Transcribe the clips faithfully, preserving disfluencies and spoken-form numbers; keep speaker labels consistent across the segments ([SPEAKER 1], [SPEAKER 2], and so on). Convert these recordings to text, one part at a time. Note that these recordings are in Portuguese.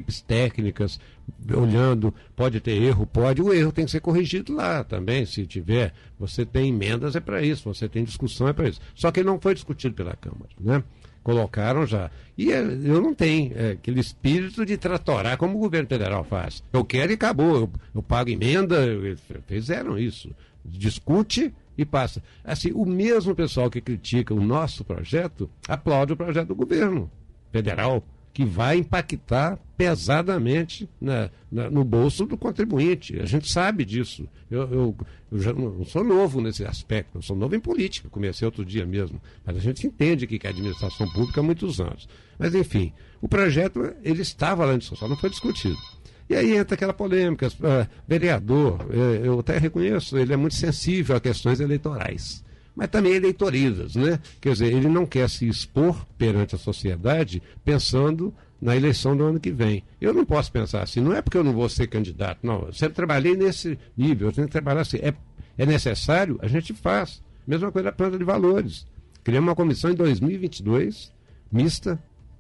[SPEAKER 1] técnicas, olhando, pode ter erro, pode, o erro tem que ser corrigido lá também, se tiver, você tem emendas, é para isso, você tem discussão, é para isso. Só que não foi discutido pela Câmara, né? Colocaram já. E eu não tenho é, aquele espírito de tratorar como o governo federal faz. Eu quero e acabou, eu, eu pago emenda, eu, fizeram isso. Discute e passa. Assim, o mesmo pessoal que critica o nosso projeto, aplaude o projeto do governo federal, que vai impactar pesadamente na, na, no bolso do contribuinte. A gente sabe disso. Eu, eu, eu já não sou novo nesse aspecto, eu sou novo em política, comecei outro dia mesmo, mas a gente entende que é administração pública há muitos anos. Mas, enfim, o projeto, ele estava lá em discussão, não foi discutido. E aí entra aquela polêmica, uh, vereador, uh, eu até reconheço, ele é muito sensível a questões eleitorais, mas também eleitoridas, né? Quer dizer, ele não quer se expor perante a sociedade pensando na eleição do ano que vem. Eu não posso pensar assim, não é porque eu não vou ser candidato, não, eu sempre trabalhei nesse nível, eu tenho que trabalhar assim, é, é necessário, a gente faz. Mesma coisa da planta de valores. Criamos uma comissão em dois mil e vinte e dois, mista,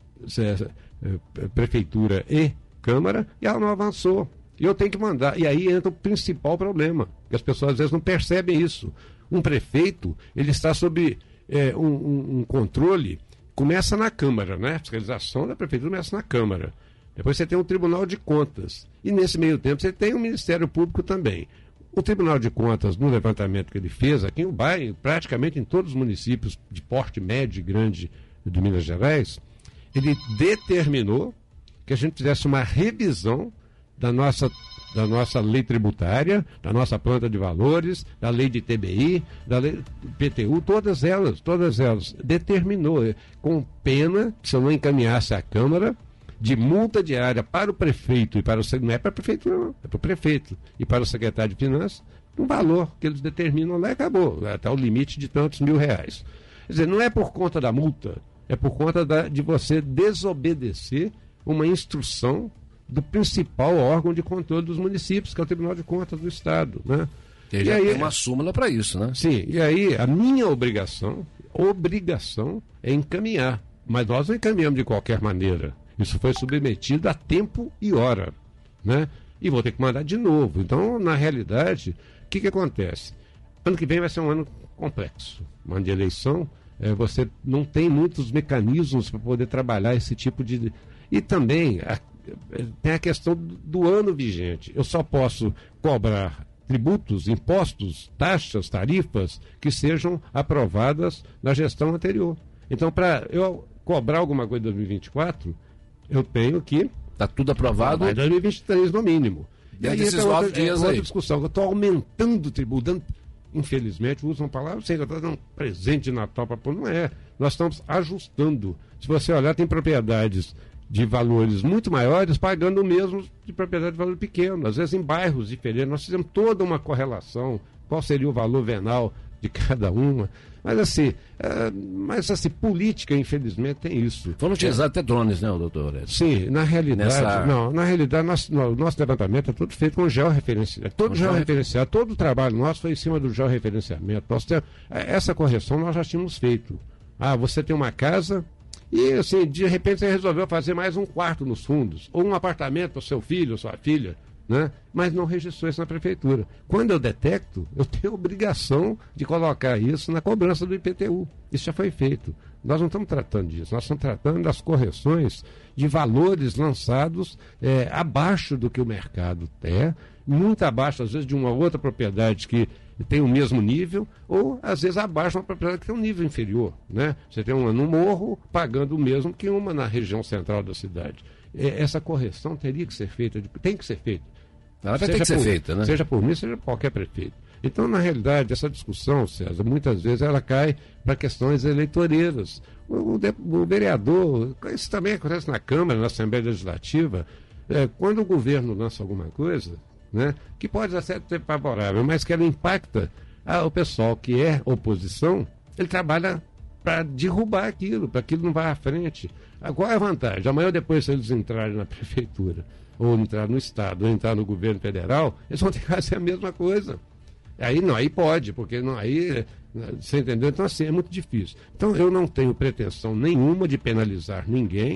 [SPEAKER 1] prefeitura e Câmara, e ela não avançou. E eu tenho que mandar, e aí entra o principal problema, que as pessoas às vezes não percebem isso. Um prefeito, ele está sob é, um, um, um controle, começa na Câmara, né? A fiscalização da prefeitura começa na Câmara. Depois você tem um Tribunal de Contas. E nesse meio tempo você tem o Ministério Público também. O Tribunal de Contas, no levantamento que ele fez aqui em Ubai, praticamente em todos os municípios de porte médio e grande de Minas Gerais, ele determinou que a gente fizesse uma revisão da nossa da nossa lei tributária, da nossa planta de valores, da lei de T B I, da lei do P T U, todas elas, todas elas, determinou, com pena, se eu não encaminhasse à Câmara, de multa diária para o prefeito e para o não é para a prefeitura, não, é para o prefeito e para o secretário de Finanças, um valor que eles determinam lá e acabou, até o limite de tantos mil reais. Quer dizer, não é por conta da multa, é por conta da, de você desobedecer uma instrução do principal órgão de controle dos municípios, que é o Tribunal de Contas do Estado, né?
[SPEAKER 2] Ele já tem uma súmula para isso, né?
[SPEAKER 1] Sim, e aí a minha obrigação, obrigação é encaminhar, mas nós não encaminhamos de qualquer maneira. Isso foi submetido a tempo e hora, né? E vou ter que mandar de novo. Então, na realidade, o que que acontece? Ano que vem vai ser um ano complexo, um ano de eleição, é, você não tem muitos mecanismos para poder trabalhar esse tipo de... E também... A tem a questão do ano vigente. Eu só posso cobrar tributos, impostos, taxas, tarifas que sejam aprovadas na gestão anterior. Então, para eu cobrar alguma coisa em dois mil e vinte e quatro, eu tenho que...
[SPEAKER 2] Está tudo aprovado?
[SPEAKER 1] Em dois mil e vinte e três, no mínimo.
[SPEAKER 2] E aí, esses nove
[SPEAKER 1] outra,
[SPEAKER 2] dias
[SPEAKER 1] é, outra
[SPEAKER 2] aí.
[SPEAKER 1] discussão. Eu estou aumentando o tributo, dando, infelizmente, usam palavras, sei que eu estou dando um presente de Natal para pôr. Não é. Nós estamos ajustando. Se você olhar, tem propriedades de valores muito maiores, pagando o mesmo de propriedade de valor pequeno, às vezes em bairros diferentes. Nós fizemos toda uma correlação, qual seria o valor venal de cada uma, mas assim, é, mas assim, política, infelizmente, tem isso.
[SPEAKER 2] Foram utilizados é. até drones, né, doutor?
[SPEAKER 1] Sim, na realidade, Nessa... não, na realidade, nosso, no, nosso levantamento é tudo feito com georreferenciamento, todo georreferenciado, todo o trabalho nosso foi em cima do georreferenciamento. Nós temos, essa correção nós já tínhamos feito. Ah, você tem uma casa... E, assim, de repente você resolveu fazer mais um quarto nos fundos, ou um apartamento para o seu filho ou sua filha, né? Mas não registrou isso na prefeitura. Quando eu detecto, eu tenho obrigação de colocar isso na cobrança do I P T U. Isso já foi feito. Nós não estamos tratando disso, nós estamos tratando das correções de valores lançados é, abaixo do que o mercado é, muito abaixo, às vezes, de uma outra propriedade que tem o mesmo nível, ou às vezes abaixo de uma propriedade que tem um nível inferior, né? Você tem uma no morro pagando o mesmo que uma na região central da cidade. É, essa correção teria que ser feita, tem que ser feita.
[SPEAKER 2] Ela vai ter que ser
[SPEAKER 1] por,
[SPEAKER 2] feita, né?
[SPEAKER 1] Seja por mim, seja por qualquer prefeito. Então, na realidade, essa discussão, César, muitas vezes ela cai para questões eleitoreiras. O, o, o vereador, isso também acontece na Câmara, na Assembleia Legislativa, é, quando o governo lança alguma coisa, né, que pode até ser favorável, mas que ela impacta ah, o pessoal que é oposição, ele trabalha para derrubar aquilo, para que aquilo não vá à frente. Ah, qual é a vantagem? Amanhã ou depois, se eles entrarem na prefeitura, ou entrar no Estado, ou entrar no governo federal, eles vão ter que fazer a mesma coisa. Aí não, aí pode, porque não, aí, você entendeu? Então, assim, é muito difícil. Então, eu não tenho pretensão nenhuma de penalizar ninguém.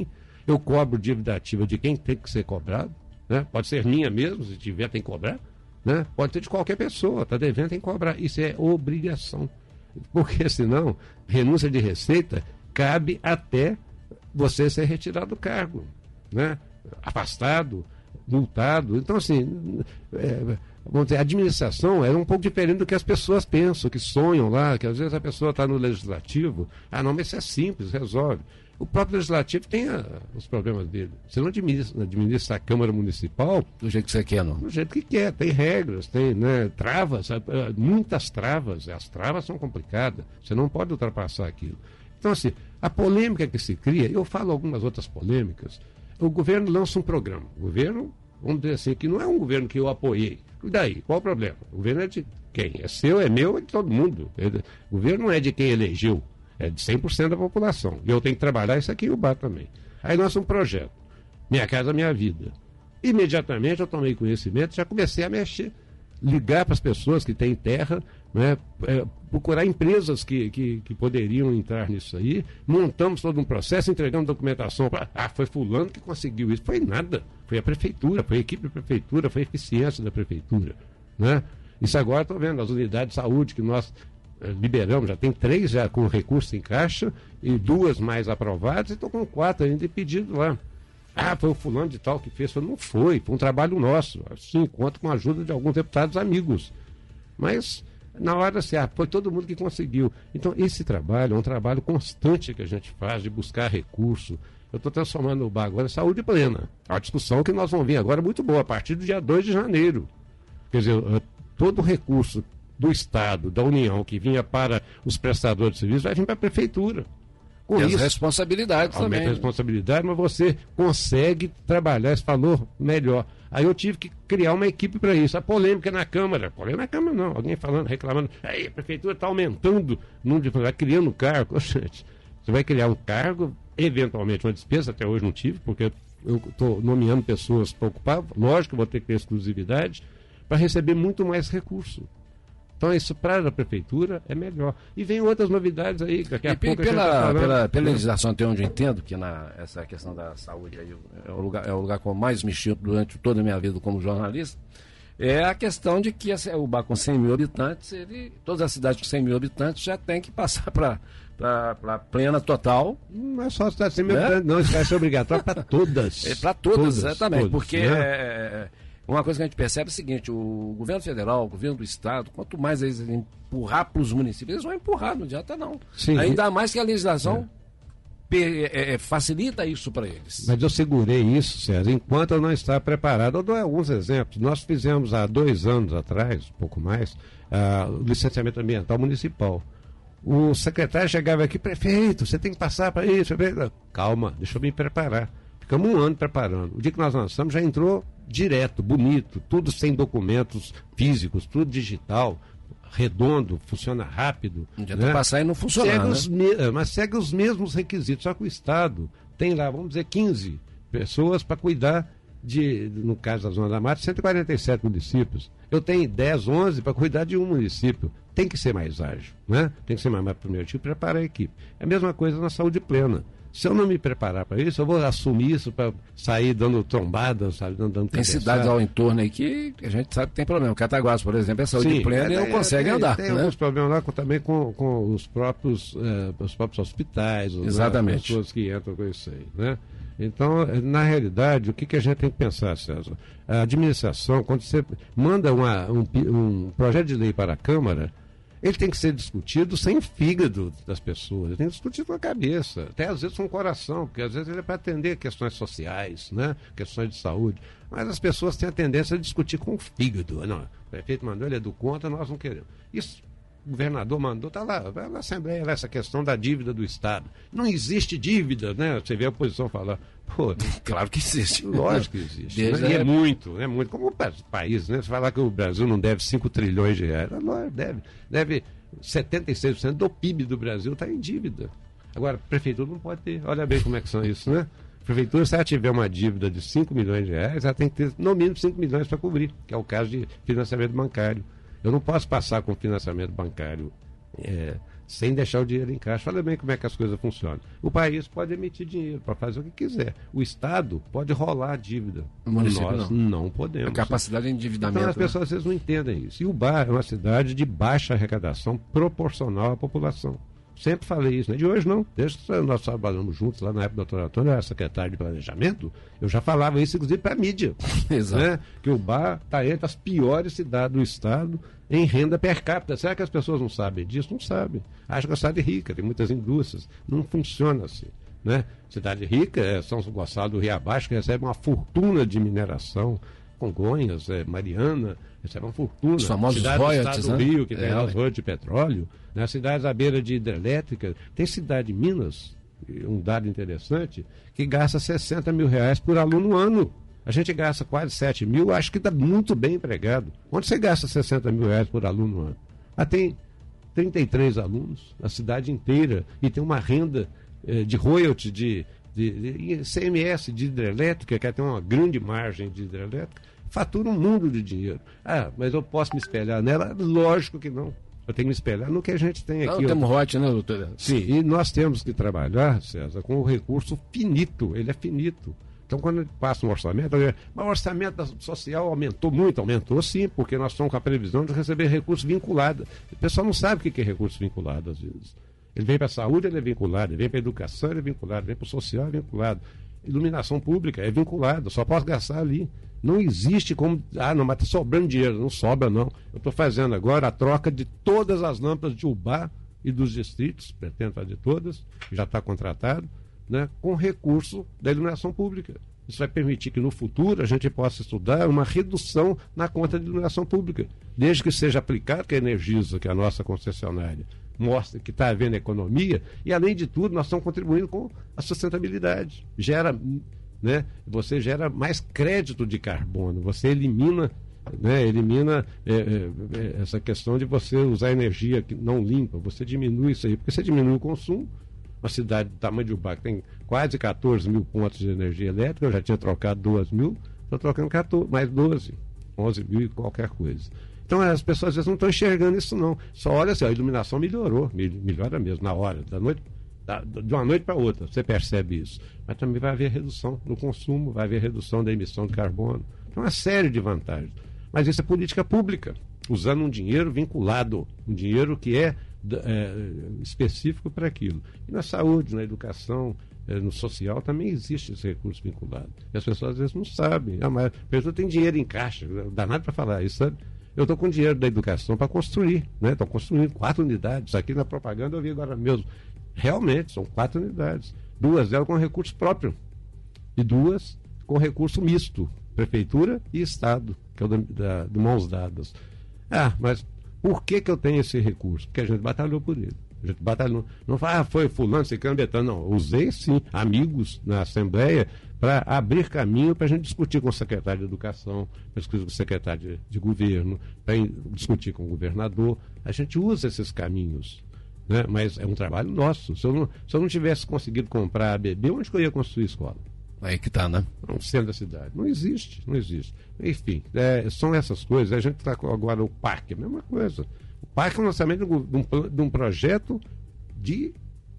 [SPEAKER 1] Eu cobro dívida ativa de quem tem que ser cobrado, né? Pode ser minha mesmo, se tiver tem que cobrar, né? Pode ser de qualquer pessoa, está devendo tem que cobrar. Isso é obrigação. Porque senão, renúncia de receita cabe até você ser retirado do cargo, né? Afastado, multado. Então, assim, é, vamos dizer, a administração era um pouco diferente do que as pessoas pensam, que sonham lá, que às vezes a pessoa está no legislativo, ah não, mas isso é simples, resolve. O próprio legislativo tem a, os problemas dele. Você não administra, administra a Câmara Municipal
[SPEAKER 2] do jeito que você quer, não?
[SPEAKER 1] Do jeito que quer. Tem regras, tem, né, travas, muitas travas. As travas são complicadas. Você não pode ultrapassar aquilo. Então, assim, a polêmica que se cria, eu falo algumas outras polêmicas, o governo lança um programa. O governo, vamos dizer assim, que não é um governo que eu apoiei. E daí? Qual o problema? O governo é de quem? É seu, é meu, é de todo mundo. O governo não é de quem elegeu. É de cem por cento da população. E eu tenho que trabalhar isso aqui em Ubá também. Aí nós um projeto. Minha Casa Minha Vida. Imediatamente eu tomei conhecimento, já comecei a mexer. Ligar para as pessoas que têm terra, né, é, procurar empresas que, que, que poderiam entrar nisso aí. Montamos todo um processo, entregamos documentação. Pra, ah, foi fulano que conseguiu isso. Foi nada. Foi a prefeitura, foi a equipe da prefeitura, foi a eficiência da prefeitura. Né? Isso agora estou vendo, as unidades de saúde que nós liberamos, já tem três já com recurso em caixa e duas mais aprovadas e estou com quatro ainda de pedido lá. Ah, foi o fulano de tal que fez. Falei, não foi, foi um trabalho nosso. Sim, conta com a ajuda de alguns deputados amigos. Mas, na hora assim, ah, foi todo mundo que conseguiu. Então, esse trabalho é um trabalho constante que a gente faz de buscar recurso. Eu estou transformando o Ubá agora em saúde plena. A discussão que nós vamos ver agora é muito boa, a partir do dia dois de janeiro. Quer dizer, todo o recurso do Estado, da União, que vinha para os prestadores de serviços, vai vir para a Prefeitura.
[SPEAKER 2] Com e isso, as responsabilidades
[SPEAKER 1] aumenta
[SPEAKER 2] também.
[SPEAKER 1] a responsabilidade, mas você consegue trabalhar esse valor melhor. Aí eu tive que criar uma equipe para isso. A polêmica na Câmara. Polêmica na Câmara não. Alguém falando, reclamando. Aí a Prefeitura está aumentando o número de... Vai criando cargo. Gente, você vai criar um cargo, eventualmente uma despesa, até hoje não tive, porque eu estou nomeando pessoas para ocupar. Lógico que vou ter que ter exclusividade, para receber muito mais recurso. Então, isso para a prefeitura é melhor. E vem outras novidades aí, daqui a
[SPEAKER 2] e,
[SPEAKER 1] pouco
[SPEAKER 2] e pela,
[SPEAKER 1] a gente tá falando.
[SPEAKER 2] Pela, pela legislação, até onde eu entendo, que na, essa questão da saúde aí é o lugar, é o lugar com mais mexi durante toda a minha vida como jornalista, é a questão de que essa, o Ubá com cem mil habitantes, ele, todas as cidades com cem mil habitantes já tem que passar para para plena total.
[SPEAKER 1] Não é só a cidade de cem mil
[SPEAKER 2] né?
[SPEAKER 1] habitantes, não, isso vai ser obrigatório para todas.
[SPEAKER 2] É para todas, todas, exatamente, todas, porque...
[SPEAKER 1] Né?
[SPEAKER 2] É, uma coisa que a gente percebe é o seguinte, o governo federal, o governo do estado, quanto mais eles empurrar para os municípios, eles vão empurrar, não adianta não.
[SPEAKER 1] Sim,
[SPEAKER 2] ainda mais que a legislação é. é, é, facilita isso para eles.
[SPEAKER 1] Mas eu segurei isso, César, enquanto eu não estava preparado. Eu dou alguns exemplos. Nós fizemos há dois anos atrás, um pouco mais, uh, o licenciamento ambiental municipal. O secretário chegava aqui, prefeito, você tem que passar para isso. Calma, deixa eu me preparar. Ficamos um ano preparando. O dia que nós lançamos já entrou direto, bonito, tudo sem documentos físicos, tudo digital, redondo, funciona rápido.
[SPEAKER 2] Não adianta, né? Passar e não funcionar,
[SPEAKER 1] segue
[SPEAKER 2] né?
[SPEAKER 1] os me... Mas segue os mesmos requisitos, só que o Estado tem lá, vamos dizer, quinze pessoas para cuidar de, no caso da Zona da Mata, cento e quarenta e sete municípios. Eu tenho dez, onze para cuidar de um município. Tem que ser mais ágil, né? Tem que ser mais, mais primitivo, preparar a equipe. É a mesma coisa na saúde plena. Se eu não me preparar para isso, eu vou assumir isso para sair dando trombada, sabe, dando, dando
[SPEAKER 2] Tem cidades ao entorno aí que a gente sabe que tem problema. O Cataguases, por exemplo, é saúde
[SPEAKER 1] Sim,
[SPEAKER 2] plena
[SPEAKER 1] é,
[SPEAKER 2] e não
[SPEAKER 1] é,
[SPEAKER 2] consegue
[SPEAKER 1] é,
[SPEAKER 2] andar.
[SPEAKER 1] Tem
[SPEAKER 2] né?
[SPEAKER 1] alguns problemas lá com, também com, com os, próprios, eh, os próprios hospitais,
[SPEAKER 2] Exatamente.
[SPEAKER 1] As pessoas que entram com isso aí, né? Então, na realidade, o que, que a gente tem que pensar, César? A administração, quando você manda uma, um, um projeto de lei para a Câmara, ele tem que ser discutido sem o fígado das pessoas, ele tem que ser discutido com a cabeça, até às vezes com o coração, porque às vezes ele é para atender questões sociais, né? Questões de saúde, mas as pessoas têm a tendência a discutir com o fígado. Não, o prefeito mandou, ele é do contra, nós não queremos. Isso, o governador mandou, está lá, vai na Assembleia, essa questão da dívida do Estado. Não existe dívida, né? Você vê a oposição falar, pô,
[SPEAKER 2] claro que existe.
[SPEAKER 1] Lógico que existe. Né? E é muito, é muito. Como o país, né? Você falar que o Brasil não deve cinco trilhões de reais, não, deve, deve setenta e seis por cento do P I B do Brasil está em dívida. Agora, a prefeitura não pode ter. Olha bem como é que são isso, né? A prefeitura, se ela tiver uma dívida de cinco milhões de reais, ela tem que ter no mínimo cinco milhões para cobrir, que é o caso de financiamento bancário. Eu não posso passar com financiamento bancário é, sem deixar o dinheiro em caixa. Olha bem como é que as coisas funcionam. O país pode emitir dinheiro para fazer o que quiser. O Estado pode rolar a dívida.
[SPEAKER 2] O município
[SPEAKER 1] Nós
[SPEAKER 2] não.
[SPEAKER 1] não podemos.
[SPEAKER 2] A capacidade de endividamento.
[SPEAKER 1] Então as pessoas às vezes não entendem isso. E Ubá é uma cidade de baixa arrecadação proporcional à população. Sempre falei isso, não é de hoje não. Desde que nós trabalhamos juntos lá na época do doutor Antônio, eu era secretário de planejamento, eu já falava isso, inclusive, para a mídia.
[SPEAKER 2] Exato.
[SPEAKER 1] Né? Que o Ubá está entre as piores cidades do Estado em renda per capita. Será que as pessoas não sabem disso? Não sabem. Acham que a cidade é rica, tem muitas indústrias. Não funciona assim. Né? Cidade rica é São Gonçalo do Rio Abaixo, que recebe uma fortuna de mineração. Congonhas, é, Mariana, recebe uma fortuna.
[SPEAKER 2] Os famosos
[SPEAKER 1] cidade
[SPEAKER 2] royalties,
[SPEAKER 1] do Estado
[SPEAKER 2] né?
[SPEAKER 1] do Rio, que tem
[SPEAKER 2] É,
[SPEAKER 1] as
[SPEAKER 2] ué.
[SPEAKER 1] royalties de petróleo. Né? Cidades à beira de hidrelétrica. Tem cidade de Minas, um dado interessante, que gasta sessenta mil reais por aluno no ano. A gente gasta quase sete mil, acho que está muito bem empregado. Onde você gasta sessenta mil reais por aluno no ano? Ah, tem trinta e três alunos na cidade inteira e tem uma renda eh, de royalties, de, de, de C M S, de hidrelétrica, que tem uma grande margem de hidrelétrica, fatura um mundo de dinheiro. Ah, mas eu posso me espelhar nela? Lógico que não. Eu tenho que me espelhar no que a gente tem aqui.
[SPEAKER 2] Não, temos rote, né, doutor?
[SPEAKER 1] Sim, e nós temos que trabalhar, César, com o recurso finito, ele é finito. Então, quando a gente passa um orçamento, eu digo, mas o orçamento social aumentou muito, aumentou sim, porque nós estamos com a previsão de receber recurso vinculado. O pessoal não sabe o que é recurso vinculado, às vezes. Ele vem para a saúde, ele é vinculado, ele vem para a educação, ele é vinculado, ele vem para o social, é vinculado. Iluminação pública é vinculado, só posso gastar ali. Não existe como, ah, não, mas está sobrando dinheiro. Não sobra, não. Eu estou fazendo agora a troca de todas as lâmpadas de Ubá e dos distritos, pretendo fazer todas, já está contratado, né, com recurso da iluminação pública. Isso vai permitir que no futuro a gente possa estudar uma redução na conta de iluminação pública, desde que seja aplicado, que a Energisa, que é a nossa concessionária, mostra que está havendo economia, e além de tudo nós estamos contribuindo com a sustentabilidade. Gera, né, você gera mais crédito de carbono, você elimina, né, elimina é, é, essa questão de você usar energia que não limpa, você diminui isso aí, porque você diminui o consumo. Uma cidade do tamanho de Ubá, que tem quase quatorze mil pontos de energia elétrica, eu já tinha trocado duas mil, estou trocando quatorze, mais doze, onze mil e qualquer coisa. Então as pessoas às vezes não estão enxergando isso não. Só olha assim, a iluminação melhorou, melhora mesmo, na hora, da noite, da, de uma noite para outra, você percebe isso. Mas também vai haver redução no consumo, vai haver redução da emissão de carbono. Então uma série de vantagens. Mas isso é política pública, usando um dinheiro vinculado, um dinheiro que é, é específico para aquilo. E na saúde, na educação, é, no social também existe esse recurso vinculado. E as pessoas às vezes não sabem. Ah, mas a pessoa tem dinheiro em caixa, não dá nada para falar isso, sabe? Eu estou com dinheiro da educação para construir, né? Estou construindo quatro unidades. Aqui na propaganda eu vi agora mesmo. Realmente, são quatro unidades. Duas delas com recurso próprio. E duas com recurso misto. Prefeitura e Estado, que é o da, da, de mãos dadas. Ah, mas por que, que eu tenho esse recurso? Porque a gente batalhou por ele. A gente batalhou. Não fala, ah, foi fulano, ciclano, betano. Não, usei sim amigos na Assembleia para abrir caminho para a gente discutir com o secretário de Educação, para discutir com o secretário de, de Governo, para discutir com o governador. A gente usa esses caminhos, né? Mas é um trabalho nosso. Se eu não, se eu não tivesse conseguido comprar a B B, onde que eu ia construir escola?
[SPEAKER 2] Aí que tá, né?
[SPEAKER 1] No centro da cidade. Não existe, não existe. Enfim, é, são essas coisas. A gente está agora o parque, a mesma coisa. O parque é um lançamento de um, de um projeto de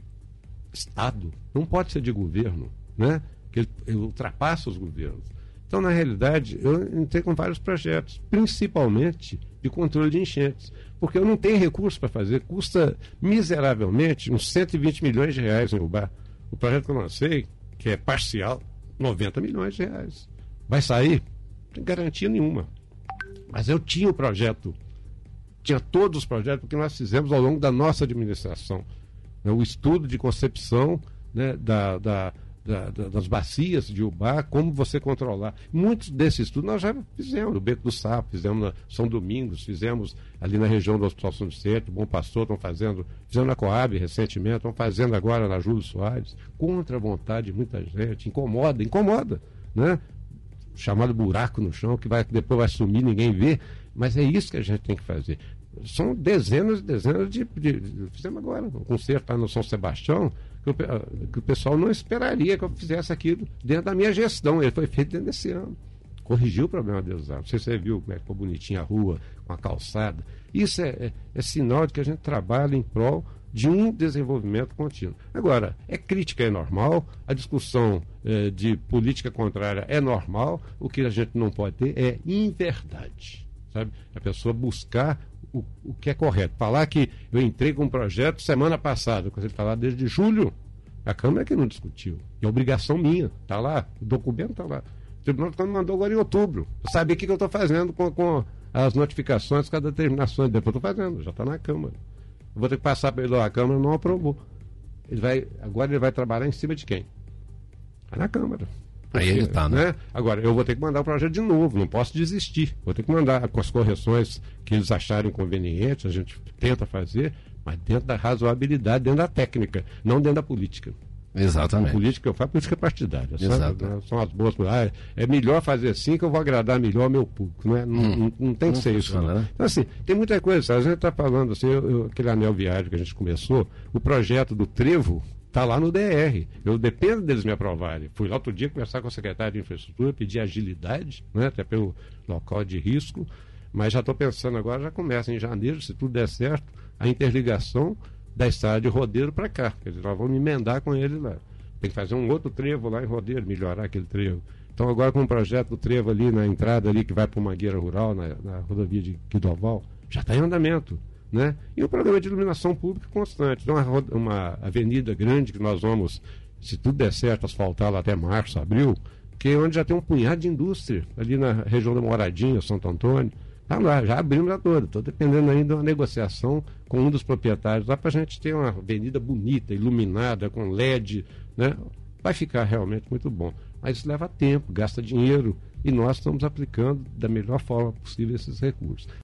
[SPEAKER 1] Estado. Não pode ser de governo, né? Que ele, ele ultrapassa os governos. Então, na realidade, eu entrei com vários projetos, principalmente de controle de enchentes. Porque eu não tenho recurso para fazer. Custa miseravelmente uns cento e vinte milhões de reais em Ubá. O projeto que eu lancei, que é parcial, noventa milhões de reais. Vai sair? Não tem garantia nenhuma. Mas eu tinha o projeto, tinha todos os projetos, porque nós fizemos ao longo da nossa administração, né, o estudo de concepção, né, da, da, da, da, das bacias de Ubá, como você controlar. Muitos desses estudos nós já fizemos, no Beco do Sapo, fizemos na São Domingos, fizemos ali na região do Hospital São Vicente, Bom Pastor, estão fazendo, fizemos na Coab recentemente, estão fazendo agora na Júlio Soares, contra a vontade de muita gente, incomoda, incomoda, né? Chamado buraco no chão, que vai, depois vai sumir, ninguém vê, mas é isso que a gente tem que fazer. São dezenas e dezenas de, de, de fizemos agora, um concerto lá no São Sebastião, que o, que o pessoal não esperaria que eu fizesse aquilo dentro da minha gestão. Ele foi feito dentro desse ano. Corrigiu o problema de usar. Não sei se você viu como é que ficou bonitinha a rua, com a calçada. Isso é, é, é sinal de que a gente trabalha em prol de um desenvolvimento contínuo. Agora, é crítica é normal, a discussão eh, de política contrária é normal, o que a gente não pode ter é inverdade, sabe? A pessoa buscar o, o que é correto. Falar que eu entrei com um projeto semana passada, que você está lá desde julho, a Câmara que não discutiu. E é obrigação minha, está lá, o documento está lá. O Tribunal me mandou agora em outubro. Eu sabia o que, que eu estou fazendo com, com as notificações, com as determinações. Depois eu estou fazendo, já está na Câmara. Eu vou ter que passar pela Câmara, não aprovou. Ele vai, agora ele vai trabalhar em cima de quem? Vai na Câmara. Porque,
[SPEAKER 2] aí ele está, né?
[SPEAKER 1] né? Agora, eu vou ter que mandar o projeto de novo, não posso desistir. Vou ter que mandar com as correções que eles acharem convenientes, a gente tenta fazer, mas dentro da razoabilidade, dentro da técnica, não dentro da política.
[SPEAKER 2] Exatamente.
[SPEAKER 1] A política eu faço política partidária.
[SPEAKER 2] Exato.
[SPEAKER 1] Sabe? São as boas. Ah, é melhor fazer assim que eu vou agradar melhor ao meu público. Não, é? não,
[SPEAKER 2] hum.
[SPEAKER 1] não, não tem que
[SPEAKER 2] não
[SPEAKER 1] ser isso. Não.
[SPEAKER 2] Né?
[SPEAKER 1] Então, assim, tem muita coisa. Sabe? A gente está falando assim, eu, eu, aquele anel viário que a gente começou, o projeto do Trevo está lá no D R. Eu dependo deles me aprovarem. Fui lá outro dia conversar com o secretário de Infraestrutura, pedir agilidade, né? Até pelo local de risco, mas já estou pensando agora, já começa em janeiro, se tudo der certo, a interligação da estrada de Rodeiro para cá. Quer dizer, nós vamos emendar com ele lá. Tem que fazer um outro trevo lá em Rodeiro, melhorar aquele trevo. Então agora com o projeto do trevo ali na entrada ali que vai para o Mangueira Rural, na, na rodovia de Quidoval, já está em andamento. Né? E o programa de iluminação pública constante. Então uma, uma avenida grande que nós vamos, se tudo der certo, asfaltar lá até março, abril, que é onde já tem um punhado de indústria, ali na região da Moradinha, Santo Antônio. Tá lá, já abrimos a toda. Estou dependendo ainda de uma negociação com um dos proprietários lá para a gente ter uma avenida bonita, iluminada, com L E D, né? Vai ficar realmente muito bom. Mas isso leva tempo, gasta dinheiro e nós estamos aplicando da melhor forma possível esses recursos.